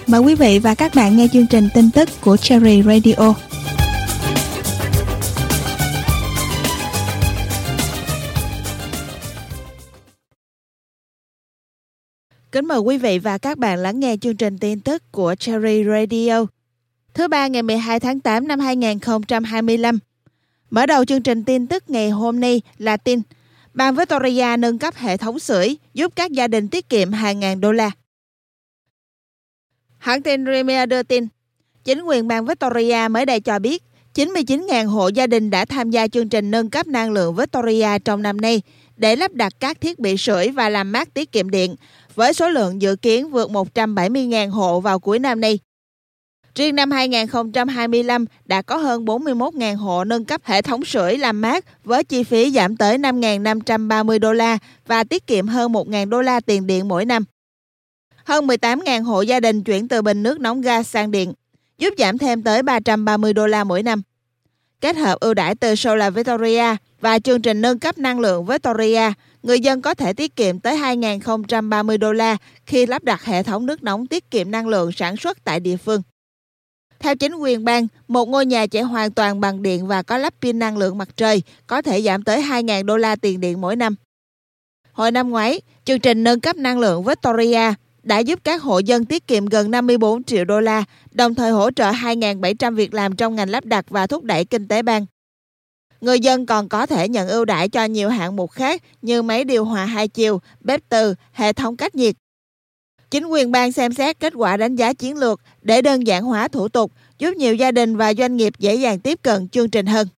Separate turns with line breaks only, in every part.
Mời quý vị và các bạn nghe chương trình tin tức của Cherry Radio. Kính mời quý vị và các bạn lắng nghe chương trình tin tức của Cherry Radio. Thứ ba ngày 12 tháng 8 năm 2025. Mở đầu chương trình tin tức ngày hôm nay là tin bang Victoria nâng cấp hệ thống sưởi giúp các gia đình tiết kiệm hàng ngàn đô la. Hãng tin Premier đưa tin, chính quyền bang Victoria mới đây cho biết 99.000 hộ gia đình đã tham gia chương trình nâng cấp năng lượng Victoria trong năm nay để lắp đặt các thiết bị sưởi và làm mát tiết kiệm điện, với số lượng dự kiến vượt 170.000 hộ vào cuối năm nay. Riêng năm 2025 đã có hơn 41.000 hộ nâng cấp hệ thống sưởi làm mát với chi phí giảm tới 5.530 đô la và tiết kiệm hơn 1.000 đô la tiền điện mỗi năm. Hơn 18.000 hộ gia đình chuyển từ bình nước nóng gas sang điện, giúp giảm thêm tới 330 đô la mỗi năm. Kết hợp ưu đãi từ Solar Victoria và chương trình nâng cấp năng lượng Victoria, người dân có thể tiết kiệm tới 2.030 đô la khi lắp đặt hệ thống nước nóng tiết kiệm năng lượng sản xuất tại địa phương. Theo chính quyền bang, một ngôi nhà chạy hoàn toàn bằng điện và có lắp pin năng lượng mặt trời có thể giảm tới 2.000 đô la tiền điện mỗi năm. Hồi năm ngoái, chương trình nâng cấp năng lượng Victoria đã giúp các hộ dân tiết kiệm gần 54 triệu đô la, đồng thời hỗ trợ 2.700 việc làm trong ngành lắp đặt và thúc đẩy kinh tế bang. Người dân còn có thể nhận ưu đãi cho nhiều hạng mục khác như máy điều hòa 2 chiều, bếp từ, hệ thống cách nhiệt. Chính quyền bang xem xét kết quả đánh giá chiến lược để đơn giản hóa thủ tục, giúp nhiều gia đình và doanh nghiệp dễ dàng tiếp cận chương trình hơn.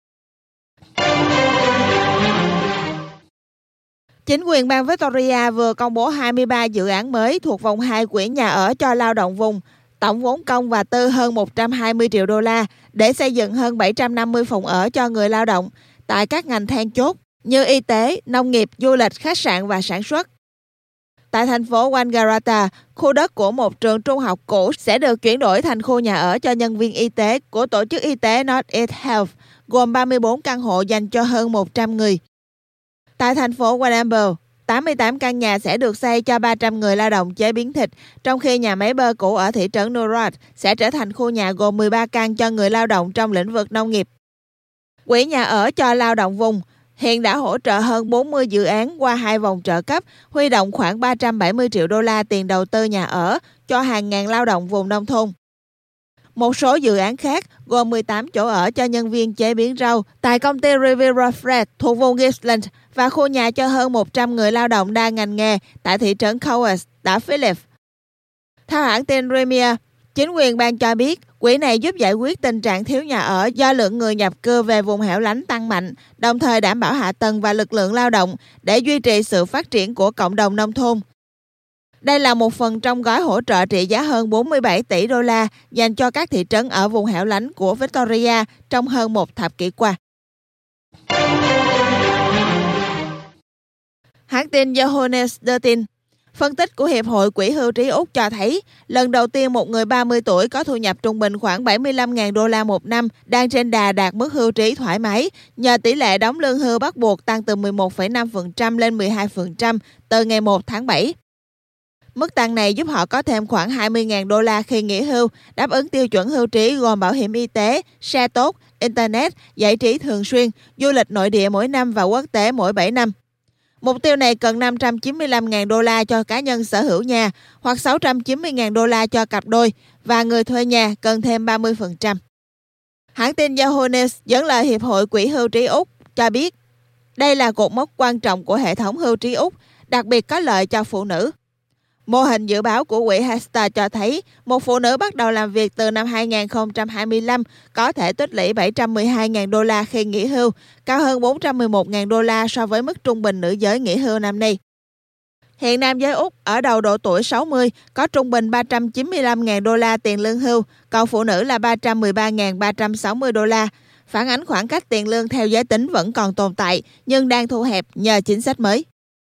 Chính quyền bang Victoria vừa công bố 23 dự án mới thuộc vòng 2 quỹ nhà ở cho lao động vùng, tổng vốn công và tư hơn 120 triệu đô la để xây dựng hơn 750 phòng ở cho người lao động tại các ngành then chốt như y tế, nông nghiệp, du lịch, khách sạn và sản xuất. Tại thành phố Wangaratta, khu đất của một trường trung học cũ sẽ được chuyển đổi thành khu nhà ở cho nhân viên y tế của tổ chức y tế North East Health, gồm 34 căn hộ dành cho hơn 100 người. Tại thành phố Warrnambool, 88 căn nhà sẽ được xây cho 300 người lao động chế biến thịt, trong khi nhà máy bơ cũ ở thị trấn Norwood sẽ trở thành khu nhà gồm 13 căn cho người lao động trong lĩnh vực nông nghiệp. Quỹ nhà ở cho lao động vùng hiện đã hỗ trợ hơn 40 dự án qua 2 vòng trợ cấp, huy động khoảng 370 triệu đô la tiền đầu tư nhà ở cho hàng ngàn lao động vùng nông thôn. Một số dự án khác gồm 18 chỗ ở cho nhân viên chế biến rau tại công ty Riviera Fresh thuộc vùng Gippsland và khu nhà cho hơn 100 người lao động đa ngành nghề tại thị trấn Cowes, đảo Phillip. Theo hãng tin Premier, chính quyền bang cho biết quỹ này giúp giải quyết tình trạng thiếu nhà ở do lượng người nhập cư về vùng hẻo lánh tăng mạnh, đồng thời đảm bảo hạ tầng và lực lượng lao động để duy trì sự phát triển của cộng đồng nông thôn. Đây là một phần trong gói hỗ trợ trị giá hơn 47 tỷ đô la dành cho các thị trấn ở vùng hẻo lánh của Victoria trong hơn một thập kỷ qua. Hãng tin Yahoo News đưa tin, phân tích của Hiệp hội Quỹ hưu trí Úc cho thấy lần đầu tiên một người 30 tuổi có thu nhập trung bình khoảng 75.000 đô la một năm đang trên đà đạt mức hưu trí thoải mái nhờ tỷ lệ đóng lương hưu bắt buộc tăng từ 11,5% lên 12% từ ngày 1 tháng 7. Mức tăng này giúp họ có thêm khoảng 20.000 đô la khi nghỉ hưu, đáp ứng tiêu chuẩn hưu trí gồm bảo hiểm y tế, xe tốt, internet, giải trí thường xuyên, du lịch nội địa mỗi năm và quốc tế mỗi 7 năm. Mục tiêu này cần 595.000 đô la cho cá nhân sở hữu nhà hoặc 690.000 đô la cho cặp đôi và người thuê nhà cần thêm 30%. Hãng tin Yahoo News dẫn lời Hiệp hội Quỹ hưu trí Úc cho biết đây là cột mốc quan trọng của hệ thống hưu trí Úc, đặc biệt có lợi cho phụ nữ. Mô hình dự báo của quỹ Hester cho thấy một phụ nữ bắt đầu làm việc từ năm 2025 có thể tích lũy 712.000 đô la khi nghỉ hưu, cao hơn 411.000 đô la so với mức trung bình nữ giới nghỉ hưu năm nay. Hiện nam giới Úc ở đầu độ tuổi 60 có trung bình 395.000 đô la tiền lương hưu, còn phụ nữ là 313.360 đô la. Phản ánh khoảng cách tiền lương theo giới tính vẫn còn tồn tại, nhưng đang thu hẹp nhờ chính sách mới.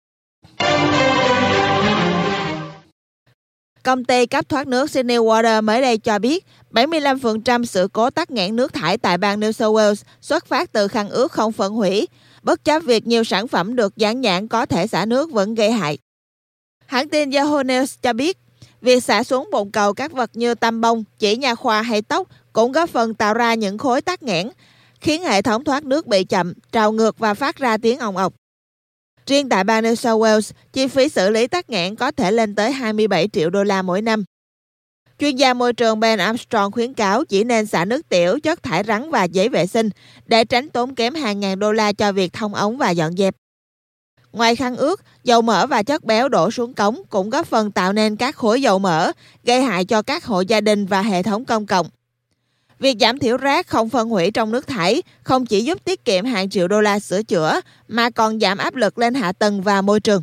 Công ty cấp thoát nước Sydney Water mới đây cho biết 75% sự cố tắc nghẽn nước thải tại bang New South Wales xuất phát từ khăn ướt không phân hủy, bất chấp việc nhiều sản phẩm được dán nhãn có thể xả nước vẫn gây hại. Hãng tin Yahoo News cho biết, Việc xả xuống bồn cầu các vật như tăm bông, chỉ nha khoa hay tóc cũng góp phần tạo ra những khối tắc nghẽn, khiến hệ thống thoát nước bị chậm, trào ngược và phát ra tiếng ong ọc. Riêng tại bang New South Wales, chi phí xử lý tắc nghẽn có thể lên tới 27 triệu đô la mỗi năm. Chuyên gia môi trường Ben Armstrong khuyến cáo chỉ nên xả nước tiểu, chất thải rắn và giấy vệ sinh để tránh tốn kém hàng ngàn đô la cho việc thông ống và dọn dẹp. Ngoài khăn ướt, dầu mỡ và chất béo đổ xuống cống cũng góp phần tạo nên các khối dầu mỡ, gây hại cho các hộ gia đình và hệ thống công cộng. Việc giảm thiểu rác không phân hủy trong nước thải không chỉ giúp tiết kiệm hàng triệu đô la sửa chữa, mà còn giảm áp lực lên hạ tầng và môi trường.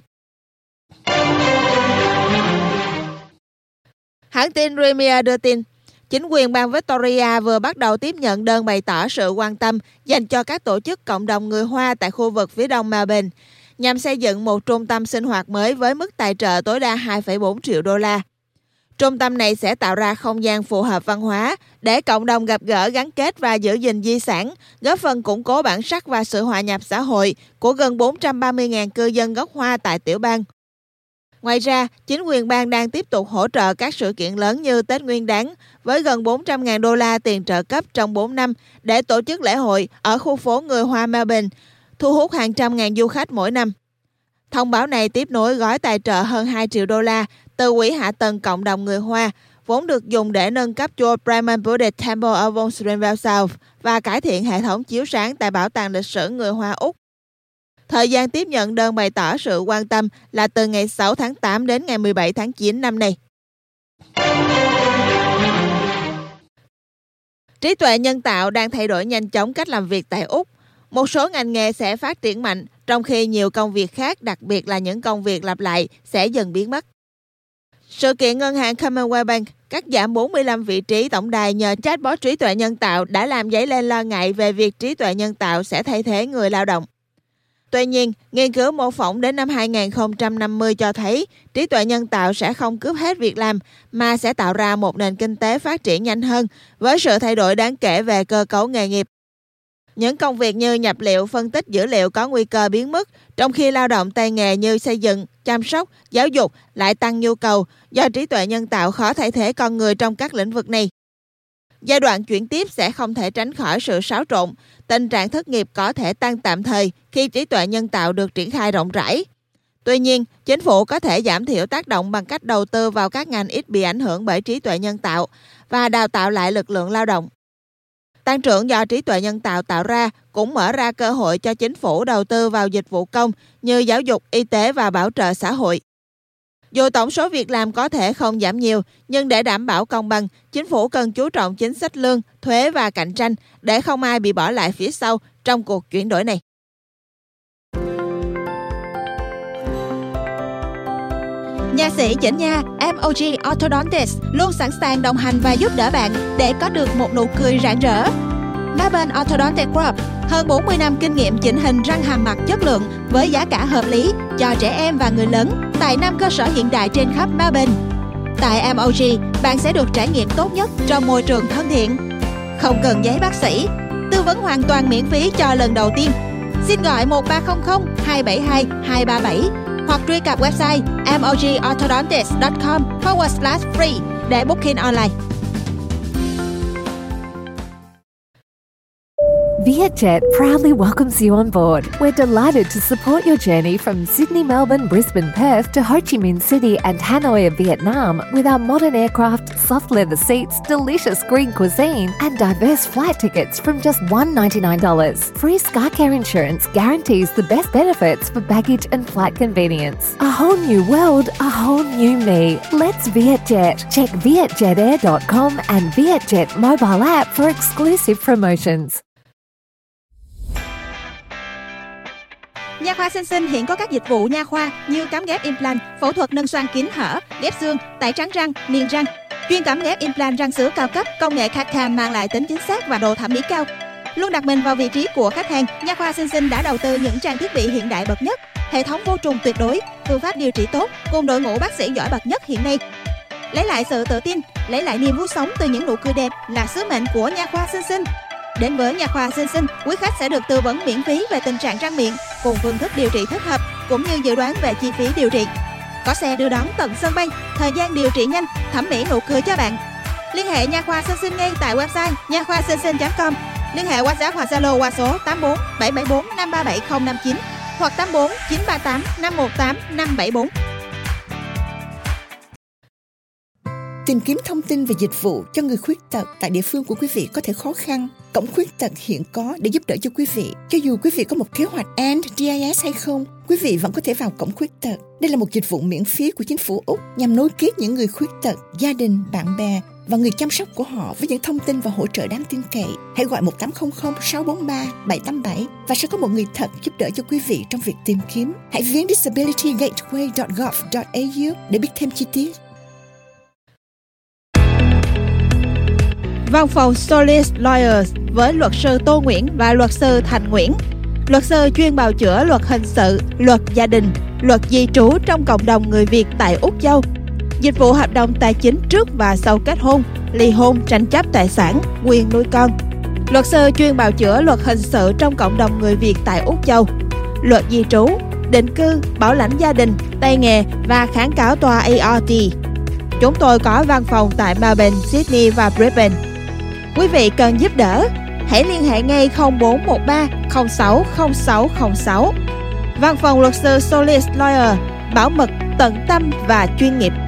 Hãng tin Premier đưa tin, chính quyền bang Victoria vừa bắt đầu tiếp nhận đơn bày tỏ sự quan tâm dành cho các tổ chức cộng đồng người Hoa tại khu vực phía đông Melbourne, nhằm xây dựng một trung tâm sinh hoạt mới với mức tài trợ tối đa 2,4 triệu đô la. Trung tâm này sẽ tạo ra không gian phù hợp văn hóa để cộng đồng gặp gỡ, gắn kết và giữ gìn di sản, góp phần củng cố bản sắc và sự hòa nhập xã hội của gần 430.000 cư dân gốc Hoa tại tiểu bang. Ngoài ra, chính quyền bang đang tiếp tục hỗ trợ các sự kiện lớn như Tết Nguyên Đán với gần 400.000 đô la tiền trợ cấp trong 4 năm để tổ chức lễ hội ở khu phố người Hoa Melbourne, thu hút hàng trăm ngàn du khách mỗi năm. Thông báo này tiếp nối gói tài trợ hơn 2 triệu đô la từ Quỹ Hạ tầng Cộng đồng người Hoa, vốn được dùng để nâng cấp chùa Brahman Buddhist Temple ở vùng Greenville South và cải thiện hệ thống chiếu sáng tại Bảo tàng lịch sử người Hoa Úc. Thời gian tiếp nhận đơn bày tỏ sự quan tâm là từ ngày 6 tháng 8 đến ngày 17 tháng 9 năm nay. Trí tuệ nhân tạo đang thay đổi nhanh chóng cách làm việc tại Úc. Một số ngành nghề sẽ phát triển mạnh, trong khi nhiều công việc khác, đặc biệt là những công việc lặp lại, sẽ dần biến mất. Sự kiện ngân hàng Commonwealth Bank cắt giảm 45 vị trí tổng đài nhờ chatbot trí tuệ nhân tạo đã làm dấy lên lo ngại về việc trí tuệ nhân tạo sẽ thay thế người lao động. Tuy nhiên, nghiên cứu mô phỏng đến năm 2050 cho thấy trí tuệ nhân tạo sẽ không cướp hết việc làm, mà sẽ tạo ra một nền kinh tế phát triển nhanh hơn với sự thay đổi đáng kể về cơ cấu nghề nghiệp. Những công việc như nhập liệu, phân tích dữ liệu có nguy cơ biến mất, trong khi lao động tay nghề như xây dựng, chăm sóc, giáo dục lại tăng nhu cầu do trí tuệ nhân tạo khó thay thế con người trong các lĩnh vực này. Giai đoạn chuyển tiếp sẽ không thể tránh khỏi sự xáo trộn, tình trạng thất nghiệp có thể tăng tạm thời khi trí tuệ nhân tạo được triển khai rộng rãi. Tuy nhiên, chính phủ có thể giảm thiểu tác động bằng cách đầu tư vào các ngành ít bị ảnh hưởng bởi trí tuệ nhân tạo và đào tạo lại lực lượng lao động. Tăng trưởng do trí tuệ nhân tạo tạo ra cũng mở ra cơ hội cho chính phủ đầu tư vào dịch vụ công như giáo dục, y tế và bảo trợ xã hội. Dù tổng số việc làm có thể không giảm nhiều, nhưng để đảm bảo công bằng, chính phủ cần chú trọng chính sách lương, thuế và cạnh tranh để không ai bị bỏ lại phía sau trong cuộc chuyển đổi này.
Nha sĩ chỉnh nha MOG Orthodontist luôn sẵn sàng đồng hành và giúp đỡ bạn để có được một nụ cười rạng rỡ. Melbourne Orthodontic Group, hơn 40 năm kinh nghiệm chỉnh hình răng hàm mặt chất lượng với giá cả hợp lý cho trẻ em và người lớn tại 5 cơ sở hiện đại trên khắp Melbourne. Tại MOG, bạn sẽ được trải nghiệm tốt nhất trong môi trường thân thiện. Không cần giấy bác sĩ, tư vấn hoàn toàn miễn phí cho lần đầu tiên. Xin gọi 1300 272 237 hoặc truy cập website mogorthodontist.com/free để booking online.
Vietjet proudly welcomes you on board. We're delighted to support your journey from Sydney, Melbourne, Brisbane, Perth to Ho Chi Minh City and Hanoi, Vietnam with our modern aircraft, soft leather seats, delicious green cuisine and diverse flight tickets from just $199. Free SkyCare insurance guarantees the best benefits for baggage and flight convenience. A whole new world, a whole new me. Let's Vietjet. Check vietjetair.com and Vietjet mobile app for exclusive promotions.
Nha khoa Sinh Sinh hiện có các dịch vụ nha khoa như cắm ghép implant, phẫu thuật nâng xoang kín hở, ghép xương, tẩy trắng răng, niềng răng. Chuyên cắm ghép implant răng sữa cao cấp, công nghệ CAD/CAM mang lại tính chính xác và độ thẩm mỹ cao. Luôn đặt mình vào vị trí của khách hàng, Nha khoa Sinh Sinh đã đầu tư những trang thiết bị hiện đại bậc nhất, hệ thống vô trùng tuyệt đối, phương pháp điều trị tốt cùng đội ngũ bác sĩ giỏi bậc nhất hiện nay. Lấy lại sự tự tin, lấy lại niềm vui sống từ những nụ cười đẹp là sứ mệnh của Nha khoa Sinh Sinh. Đến với Nha khoa Sinh Sinh, quý khách sẽ được tư vấn miễn phí về tình trạng răng miệng cùng phương thức điều trị thích hợp cũng như dự đoán về chi phí điều trị. có xe đưa đón tận sân bay, thời gian điều trị nhanh, thẩm mỹ nụ cười cho bạn. Liên hệ Nha khoa Sơ Sinh ngay tại website nha khoa sơ sinh.com. Liên hệ WhatsApp hoặc Zalo qua số 84 774 537 059 hoặc 84 938 518 574.
Tìm kiếm thông tin về dịch vụ cho người khuyết tật tại địa phương của quý vị có thể khó khăn. Cổng khuyết tật hiện có để giúp đỡ cho quý vị. Cho dù quý vị có một kế hoạch NDIS hay không, quý vị vẫn có thể vào cổng khuyết tật. Đây là một dịch vụ miễn phí của chính phủ Úc nhằm nối kết những người khuyết tật, gia đình, bạn bè và người chăm sóc của họ với những thông tin và hỗ trợ đáng tin cậy. Hãy gọi 1800 643 787 và sẽ có một người thật giúp đỡ cho quý vị trong việc tìm kiếm. Hãy viếng disabilitygateway.gov.au để biết thêm chi tiết.
Văn phòng Solis Lawyers với luật sư Tô Nguyễn và luật sư Thành Nguyễn. Luật sư chuyên bào chữa luật hình sự, luật gia đình, luật di trú trong cộng đồng người Việt tại Úc Châu. Dịch vụ hợp đồng tài chính trước và sau kết hôn, ly hôn, tranh chấp tài sản, quyền nuôi con. Luật sư chuyên bào chữa luật hình sự trong cộng đồng người Việt tại Úc Châu. Luật di trú, định cư, bảo lãnh gia đình, tay nghề và kháng cáo tòa ART. Chúng tôi có văn phòng tại Melbourne, Sydney và Brisbane. Quý vị cần giúp đỡ, hãy liên hệ ngay 0413 060606. Văn phòng luật sư Solis Lawyer, bảo mật, tận tâm và chuyên nghiệp.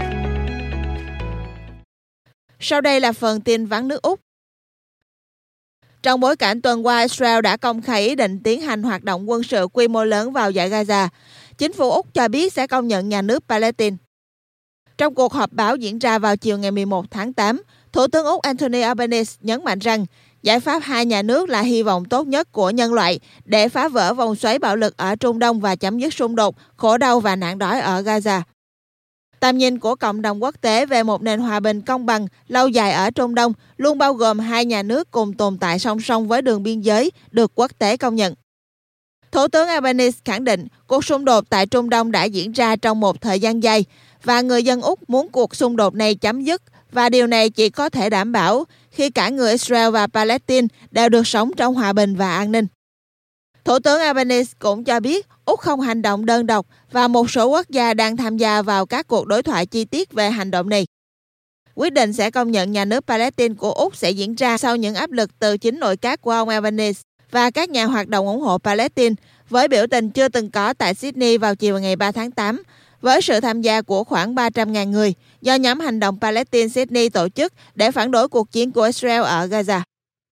Sau đây là phần tin vắn nước Úc. Trong bối cảnh tuần qua Israel đã công khai ý định tiến hành hoạt động quân sự quy mô lớn vào dải Gaza, chính phủ Úc cho biết sẽ công nhận nhà nước Palestine. Trong cuộc họp báo diễn ra vào chiều ngày 11 tháng 8, Thủ tướng Úc Anthony Albanese nhấn mạnh rằng giải pháp hai nhà nước là hy vọng tốt nhất của nhân loại để phá vỡ vòng xoáy bạo lực ở Trung Đông và chấm dứt xung đột, khổ đau và nạn đói ở Gaza. Tầm nhìn của cộng đồng quốc tế về một nền hòa bình công bằng lâu dài ở Trung Đông luôn bao gồm hai nhà nước cùng tồn tại song song với đường biên giới được quốc tế công nhận. Thủ tướng Albanese khẳng định cuộc xung đột tại Trung Đông đã diễn ra trong một thời gian dài và người dân Úc muốn cuộc xung đột này chấm dứt, và điều này chỉ có thể đảm bảo khi cả người Israel và Palestine đều được sống trong hòa bình và an ninh. Thủ tướng Albanese cũng cho biết Úc không hành động đơn độc và một số quốc gia đang tham gia vào các cuộc đối thoại chi tiết về hành động này. Quyết định sẽ công nhận nhà nước Palestine của Úc sẽ diễn ra sau những áp lực từ chính nội các của ông Albanese và các nhà hoạt động ủng hộ Palestine với biểu tình chưa từng có tại Sydney vào chiều ngày 3 tháng 8, với sự tham gia của khoảng 300.000 người do nhóm hành động Palestine Sydney tổ chức để phản đối cuộc chiến của Israel ở Gaza.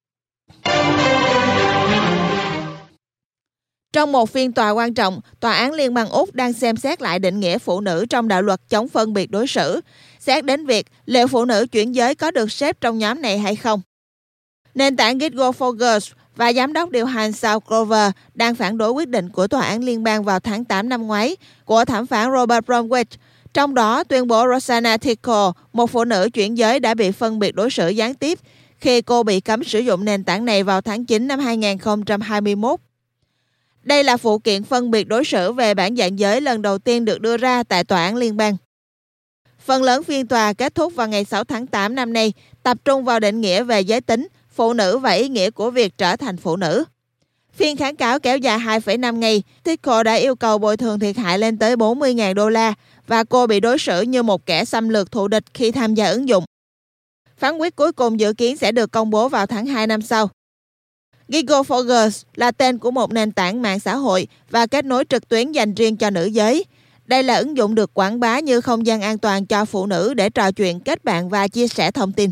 Trong một phiên tòa quan trọng, Tòa án Liên bang Úc đang xem xét lại định nghĩa phụ nữ trong đạo luật chống phân biệt đối xử, xét đến việc liệu phụ nữ chuyển giới có được xếp trong nhóm này hay không. Nền tảng Giggle for Girls và giám đốc điều hành South Grover đang phản đối quyết định của Tòa án Liên bang vào tháng 8 năm ngoái của thẩm phán Robert Bromwich, trong đó tuyên bố Rosanna Tickle, một phụ nữ chuyển giới đã bị phân biệt đối xử gián tiếp khi cô bị cấm sử dụng nền tảng này vào tháng 9 năm 2021. Đây là vụ kiện phân biệt đối xử về bản dạng giới lần đầu tiên được đưa ra tại Tòa án Liên bang. Phần lớn phiên tòa kết thúc vào ngày 6 tháng 8 năm nay, tập trung vào định nghĩa về giới tính, phụ nữ và ý nghĩa của việc trở thành phụ nữ. Phiên kháng cáo kéo dài 2,5 ngày, Tickle đã yêu cầu bồi thường thiệt hại lên tới 40.000 đô la và cô bị đối xử như một kẻ xâm lược thù địch khi tham gia ứng dụng. Phán quyết cuối cùng dự kiến sẽ được công bố vào tháng 2 năm sau. Giggle for Girls là tên của một nền tảng mạng xã hội và kết nối trực tuyến dành riêng cho nữ giới. Đây là ứng dụng được quảng bá như không gian an toàn cho phụ nữ để trò chuyện, kết bạn và chia sẻ thông tin.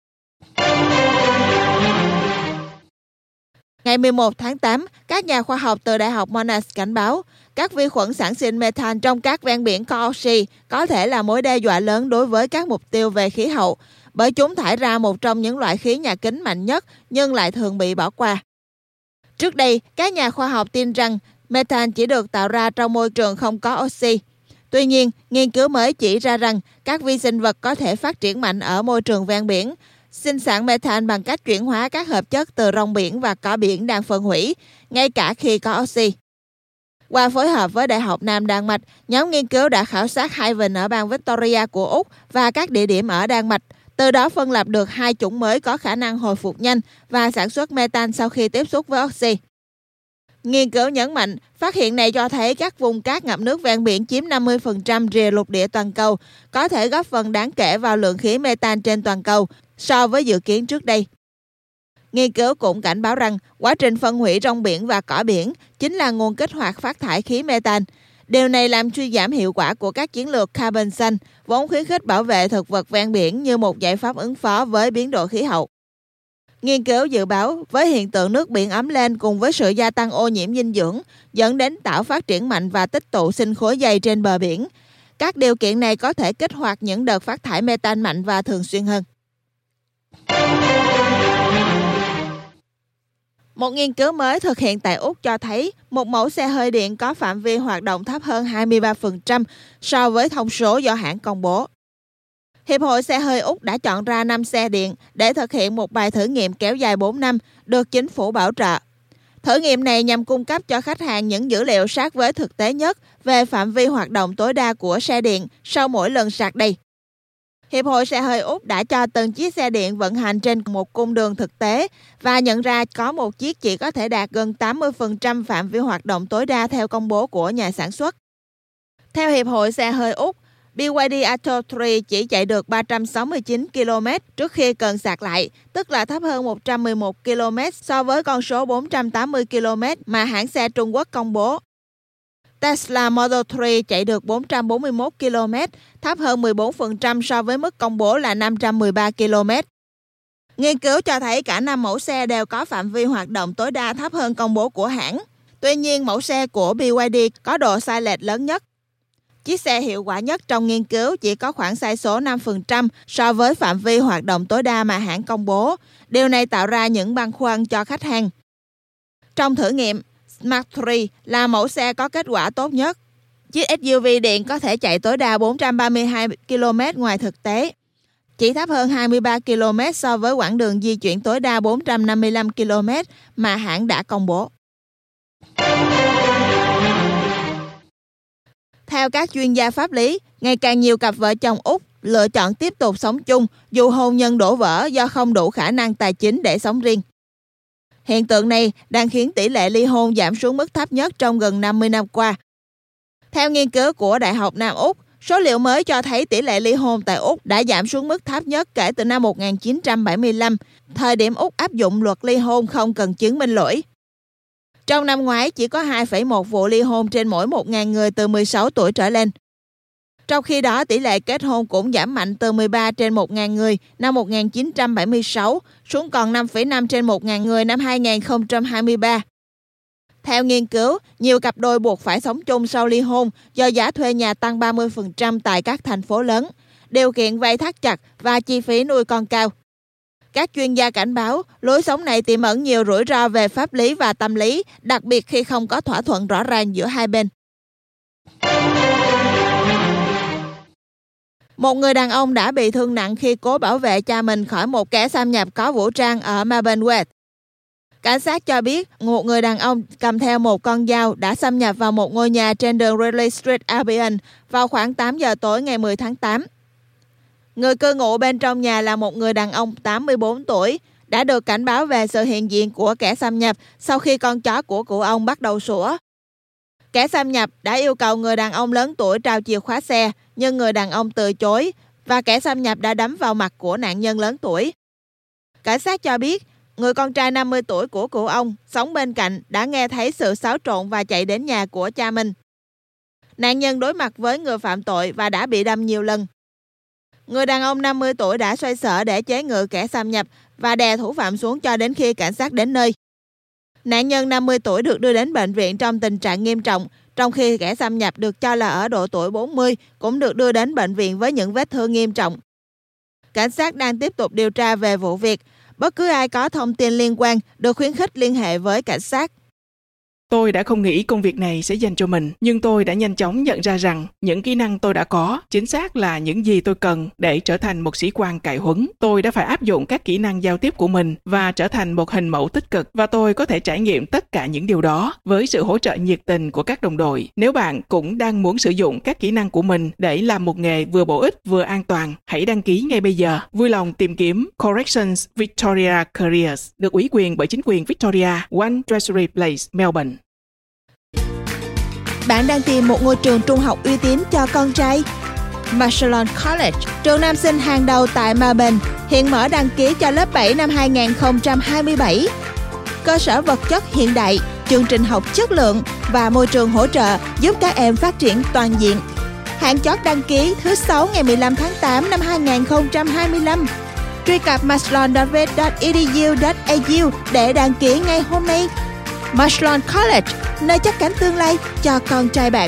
Ngày 11 tháng 8, các nhà khoa học từ Đại học Monash cảnh báo các vi khuẩn sản sinh methane trong các ven biển có oxy có thể là mối đe dọa lớn đối với các mục tiêu về khí hậu, bởi chúng thải ra một trong những loại khí nhà kính mạnh nhất nhưng lại thường bị bỏ qua. Trước đây, các nhà khoa học tin rằng methane chỉ được tạo ra trong môi trường không có oxy. Tuy nhiên, nghiên cứu mới chỉ ra rằng các vi sinh vật có thể phát triển mạnh ở môi trường ven biển, sinh sản methane bằng cách chuyển hóa các hợp chất từ rong biển và cỏ biển đang phân hủy, ngay cả khi có oxy. Qua phối hợp với Đại học Nam Đan Mạch, nhóm nghiên cứu đã khảo sát 2 vịnh ở bang Victoria của Úc và các địa điểm ở Đan Mạch, từ đó phân lập được 2 chủng mới có khả năng hồi phục nhanh và sản xuất methane sau khi tiếp xúc với oxy.
Nghiên cứu nhấn mạnh, phát hiện này cho thấy các vùng cát ngập nước ven biển chiếm 50% rìa lục địa toàn cầu, có thể góp phần đáng kể vào lượng khí methane trên toàn cầu so với dự kiến trước đây. Nghiên cứu cũng cảnh báo rằng quá trình phân hủy rong biển và cỏ biển chính là nguồn kích hoạt phát thải khí methane. Điều này làm suy giảm hiệu quả của các chiến lược carbon xanh, vốn khuyến khích bảo vệ thực vật ven biển như một giải pháp ứng phó với biến đổi khí hậu. Nghiên cứu dự báo với hiện tượng nước biển ấm lên cùng với sự gia tăng ô nhiễm dinh dưỡng dẫn đến tảo phát triển mạnh và tích tụ sinh khối dày trên bờ biển. Các điều kiện này có thể kích hoạt những đợt phát thải methane mạnh và thường xuyên hơn. Một nghiên cứu mới thực hiện tại Úc cho thấy một mẫu xe hơi điện có phạm vi hoạt động thấp hơn 23% so với thông số do hãng công bố. Hiệp hội xe hơi Úc đã chọn ra 5 xe điện để thực hiện một bài thử nghiệm kéo dài 4 năm, được chính phủ bảo trợ. Thử nghiệm này nhằm cung cấp cho khách hàng những dữ liệu sát với thực tế nhất về phạm vi hoạt động tối đa của xe điện sau mỗi lần sạc đầy. Hiệp hội xe hơi Úc đã cho từng chiếc xe điện vận hành trên một cung đường thực tế và nhận ra có một chiếc chỉ có thể đạt gần 80% phạm vi hoạt động tối đa theo công bố của nhà sản xuất. Theo Hiệp hội xe hơi Úc, BYD Atto 3 chỉ chạy được 369 km trước khi cần sạc lại, tức là thấp hơn 111 km so với con số 480 km mà hãng xe Trung Quốc công bố. Tesla Model 3 chạy được 441 km, thấp hơn 14% so với mức công bố là 513 km. Nghiên cứu cho thấy cả 5 mẫu xe đều có phạm vi hoạt động tối đa thấp hơn công bố của hãng. Tuy nhiên, mẫu xe của BYD có độ sai lệch lớn nhất. Chiếc xe hiệu quả nhất trong nghiên cứu chỉ có khoảng sai số 5% so với phạm vi hoạt động tối đa mà hãng công bố. Điều này tạo ra những băn khoăn cho khách hàng. Trong thử nghiệm, Smart 3 là mẫu xe có kết quả tốt nhất. Chiếc SUV điện có thể chạy tối đa 432 km ngoài thực tế, chỉ thấp hơn 23 km so với quãng đường di chuyển tối đa 455 km mà hãng đã công bố. Theo các chuyên gia pháp lý, ngày càng nhiều cặp vợ chồng Úc lựa chọn tiếp tục sống chung dù hôn nhân đổ vỡ do không đủ khả năng tài chính để sống riêng. Hiện tượng này đang khiến tỷ lệ ly hôn giảm xuống mức thấp nhất trong gần 50 năm qua. Theo nghiên cứu của Đại học Nam Úc, số liệu mới cho thấy tỷ lệ ly hôn tại Úc đã giảm xuống mức thấp nhất kể từ năm 1975, thời điểm Úc áp dụng luật ly hôn không cần chứng minh lỗi. Trong năm ngoái, chỉ có 2,1 vụ ly hôn trên mỗi 1.000 người từ 16 tuổi trở lên. Trong khi đó, tỷ lệ kết hôn cũng giảm mạnh từ 13 trên 1.000 người năm 1976 xuống còn 5,5 trên 1.000 người năm 2023. Theo nghiên cứu, nhiều cặp đôi buộc phải sống chung sau ly hôn do giá thuê nhà tăng 30% tại các thành phố lớn, điều kiện vay thắt chặt và chi phí nuôi con cao. Các chuyên gia cảnh báo lối sống này tiềm ẩn nhiều rủi ro về pháp lý và tâm lý, đặc biệt khi không có thỏa thuận rõ ràng giữa hai bên. Một người đàn ông đã bị thương nặng khi cố bảo vệ cha mình khỏi một kẻ xâm nhập có vũ trang ở Melbourne West. Cảnh sát cho biết một người đàn ông cầm theo một con dao đã xâm nhập vào một ngôi nhà trên đường Ridley Street, Albion vào khoảng 8 giờ tối ngày 10 tháng 8. Người cư ngụ bên trong nhà là một người đàn ông 84 tuổi, đã được cảnh báo về sự hiện diện của kẻ xâm nhập sau khi con chó của cụ ông bắt đầu sủa. Kẻ xâm nhập đã yêu cầu người đàn ông lớn tuổi trao chìa khóa xe, nhưng người đàn ông từ chối và kẻ xâm nhập đã đấm vào mặt của nạn nhân lớn tuổi. Cảnh sát cho biết, người con trai 50 tuổi của cụ ông sống bên cạnh đã nghe thấy sự xáo trộn và chạy đến nhà của cha mình. Nạn nhân đối mặt với người phạm tội và đã bị đâm nhiều lần. Người đàn ông 50 tuổi đã xoay sở để chế ngự kẻ xâm nhập và đè thủ phạm xuống cho đến khi cảnh sát đến nơi. Nạn nhân 50 tuổi được đưa đến bệnh viện trong tình trạng nghiêm trọng, trong khi kẻ xâm nhập được cho là ở độ tuổi 40 cũng được đưa đến bệnh viện với những vết thương nghiêm trọng. Cảnh sát đang tiếp tục điều tra về vụ việc. Bất cứ ai có thông tin liên quan được khuyến khích liên hệ với cảnh sát.
Tôi đã không nghĩ công việc này sẽ dành cho mình, nhưng tôi đã nhanh chóng nhận ra rằng những kỹ năng tôi đã có chính xác là những gì tôi cần để trở thành một sĩ quan cai huấn. Tôi đã phải áp dụng các kỹ năng giao tiếp của mình và trở thành một hình mẫu tích cực, và tôi có thể trải nghiệm tất cả những điều đó với sự hỗ trợ nhiệt tình của các đồng đội. Nếu bạn cũng đang muốn sử dụng các kỹ năng của mình để làm một nghề vừa bổ ích vừa an toàn, hãy đăng ký ngay bây giờ. Vui lòng tìm kiếm Corrections Victoria Careers, được ủy quyền bởi chính quyền Victoria, 1 Treasury Place, Melbourne.
Bạn đang tìm một ngôi trường trung học uy tín cho con trai? Marshallon College, trường nam sinh hàng đầu tại Melbourne, hiện mở đăng ký cho lớp 7 năm 2027. Cơ sở vật chất hiện đại, chương trình học chất lượng và môi trường hỗ trợ giúp các em phát triển toàn diện. Hạn chót đăng ký thứ 6 ngày 15 tháng 8 năm 2025. Truy cập marshallon.edu.au để đăng ký ngay hôm nay. Marshallon College, nơi chấp cánh tương lai cho con trai bạn.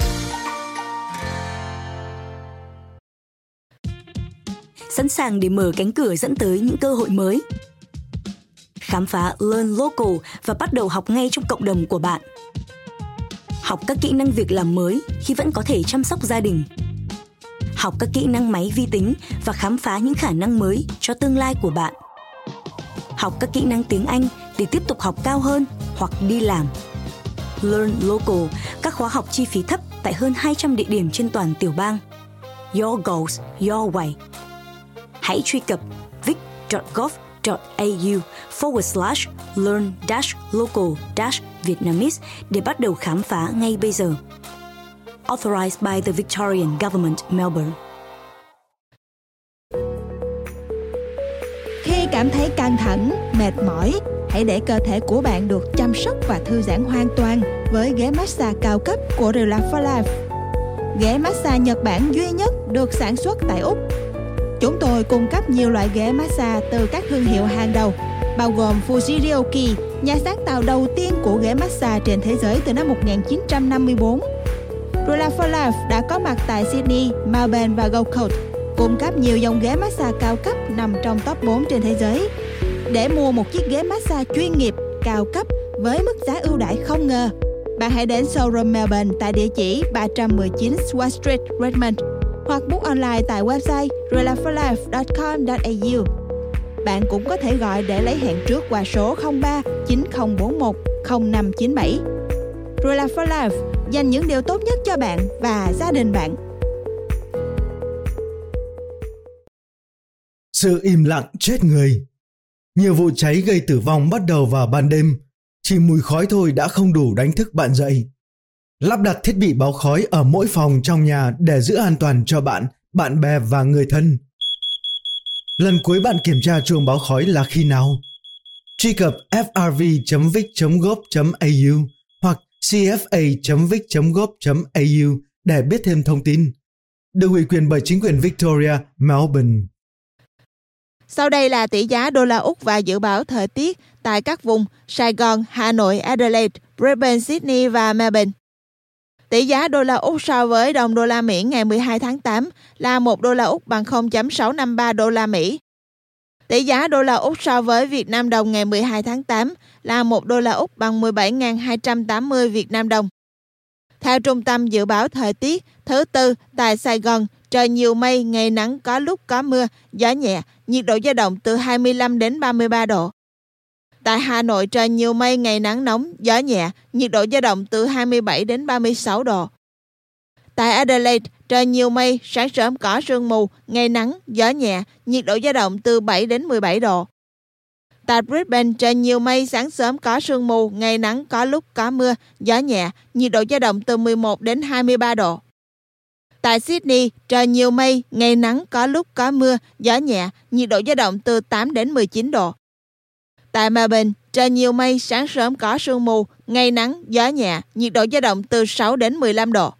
Sẵn sàng để mở cánh cửa dẫn tới những cơ hội mới. Khám phá Learn Local và bắt đầu học ngay trong cộng đồng của bạn. Học các kỹ năng việc làm mới khi vẫn có thể chăm sóc gia đình. Học các kỹ năng máy vi tính và khám phá những khả năng mới cho tương lai của bạn. Học các kỹ năng tiếng Anh để tiếp tục học cao hơn hoặc đi làm. Learn Local, các khóa học chi phí thấp tại hơn 200 địa điểm trên toàn tiểu bang. Your goals, your way. Hãy truy cập vic.gov.au/learn-local-Vietnamese để bắt đầu khám phá ngay bây giờ. Authorized by the Victorian Government, Melbourne.
Khi cảm thấy căng thẳng, mệt mỏi, hãy để cơ thể của bạn được chăm sóc và thư giãn hoàn toàn với ghế massage cao cấp của Relax for Life. Ghế massage Nhật Bản duy nhất được sản xuất tại Úc. Chúng tôi cung cấp nhiều loại ghế massage từ các thương hiệu hàng đầu, bao gồm Fujiryoki, nhà sáng tạo đầu tiên của ghế massage trên thế giới từ năm 1954. Relax for Life đã có mặt tại Sydney, Melbourne và Gold Coast, cung cấp nhiều dòng ghế massage cao cấp nằm trong top 4 trên thế giới. Để mua một chiếc ghế massage chuyên nghiệp, cao cấp với mức giá ưu đãi không ngờ, bạn hãy đến showroom Melbourne tại địa chỉ 319 Swan Street, Redmond, hoặc book online tại website relaxforlife.com.au. Bạn cũng có thể gọi để lấy hẹn trước qua số 03 9041 0597. Relax for Life, dành những điều tốt nhất cho bạn và gia đình bạn.
Sự im lặng chết người. Nhiều vụ cháy gây tử vong bắt đầu vào ban đêm. Chỉ mùi khói thôi đã không đủ đánh thức bạn dậy. Lắp đặt thiết bị báo khói ở mỗi phòng trong nhà để giữ an toàn cho bạn, bạn bè và người thân. Lần cuối bạn kiểm tra chuông báo khói là khi nào? Truy cập frv.vic.gov.au hoặc cfa.vic.gov.au để biết thêm thông tin. Được ủy quyền bởi chính quyền Victoria, Melbourne.
Sau đây là tỷ giá đô la Úc và dự báo thời tiết tại các vùng Sài Gòn, Hà Nội, Adelaide, Brisbane, Sydney và Melbourne. Tỷ giá đô la Úc so với đồng đô la Mỹ ngày 12 tháng 8 là 1 đô la Úc bằng 0.653 đô la Mỹ. Tỷ giá đô la Úc so với Việt Nam đồng ngày 12 tháng 8 là 1 đô la Úc bằng 17.280 Việt Nam đồng. Theo Trung tâm Dự báo Thời tiết, thứ Tư tại Sài Gòn, trời nhiều mây, ngày nắng có lúc có mưa, gió nhẹ, nhiệt độ dao động từ 25 đến 33 độ. Tại Hà Nội, trời nhiều mây, ngày nắng nóng, gió nhẹ, nhiệt độ dao động từ 27 đến 36 độ. Tại Adelaide, trời nhiều mây, sáng sớm có sương mù, ngày nắng, gió nhẹ, nhiệt độ dao động từ 7 đến 17 độ. Tại Brisbane, trời nhiều mây, sáng sớm có sương mù, ngày nắng có lúc có mưa, gió nhẹ, nhiệt độ dao động từ 11 đến 23 độ. Tại Sydney, trời nhiều mây, ngày nắng có lúc có mưa, gió nhẹ, nhiệt độ dao động từ 8 đến 19 độ. Tại Melbourne, trời nhiều mây, sáng sớm có sương mù, ngày nắng, gió nhẹ, nhiệt độ dao động từ 6 đến 15 độ.